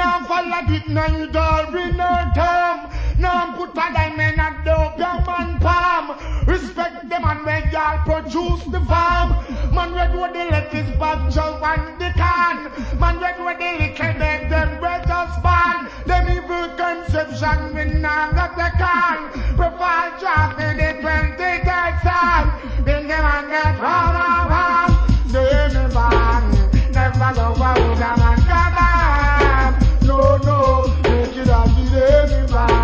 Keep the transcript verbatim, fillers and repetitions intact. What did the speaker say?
Now follow it, now you don't read no term. Now put a diamond at the young man palm. Respect them and make y'all produce the farm. Man red with the lettuce, but just one the can. Man red with the little bit, them bread just ban. Them evil conception, we now got the can. Provide job in the twenty-third time. Then them and get ram, ram, ram. They me ban. Never go for wood, man, come on. No, no, make it up, they me ban.